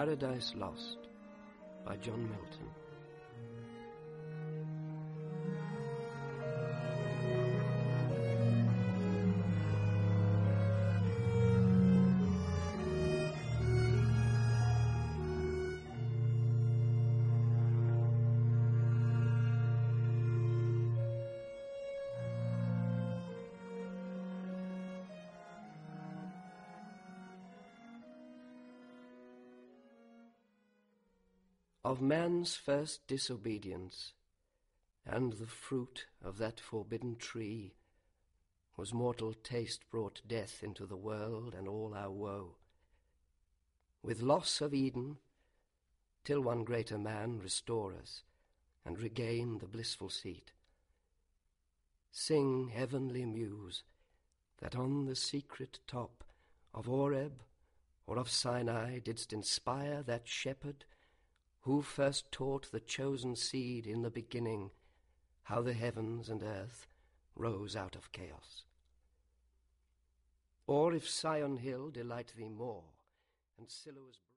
Paradise Lost by John Milton. Of man's first disobedience, and the fruit of that forbidden tree, was mortal taste brought death into the world and all our woe. With loss of Eden, till one greater man restore us, and regain the blissful seat. Sing, heavenly muse, that on the secret top of Oreb or of Sinai didst inspire that shepherd who first taught the chosen seed in the beginning how the heavens and earth rose out of chaos. Or if Sion Hill delight thee more, and Silo's